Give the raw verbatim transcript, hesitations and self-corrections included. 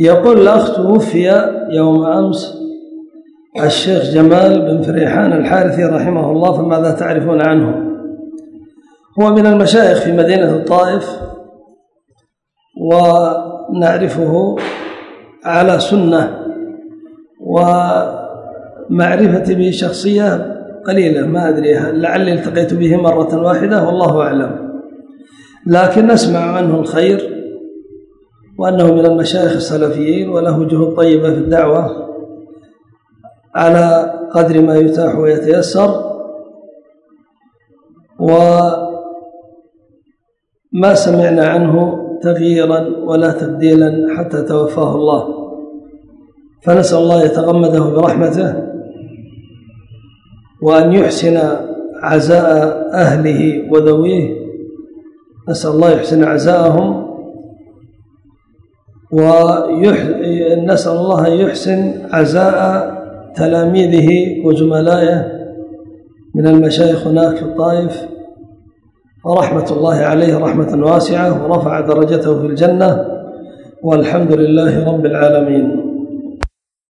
يقول الأخ توفي يوم أمس الشيخ جمال بن فريحان الحارثي رحمه الله، فماذا تعرفون عنه؟ هو من المشايخ في مدينة الطائف، ونعرفه على سنة، ومعرفتي به شخصية قليلة، ما أدري لعلي التقيت به مرة واحدة والله أعلم، لكن نسمع عنه الخير وأنه من المشايخ السلفيين وله جهود طيبة في الدعوة على قدر ما يتاح ويتيسر، وما سمعنا عنه تغييرا ولا تبديلا حتى توفاه الله، فنسأل الله يتغمده برحمته وأن يحسن عزاء أهله وذويه، نسأل الله يحسن عزاءهم، ونسأل الله يحسن عزاء تلاميذه وزملائه من المشايخ هناك في الطائف، ورحمة الله عليه رحمة واسعة، ورفع درجته في الجنة، والحمد لله رب العالمين.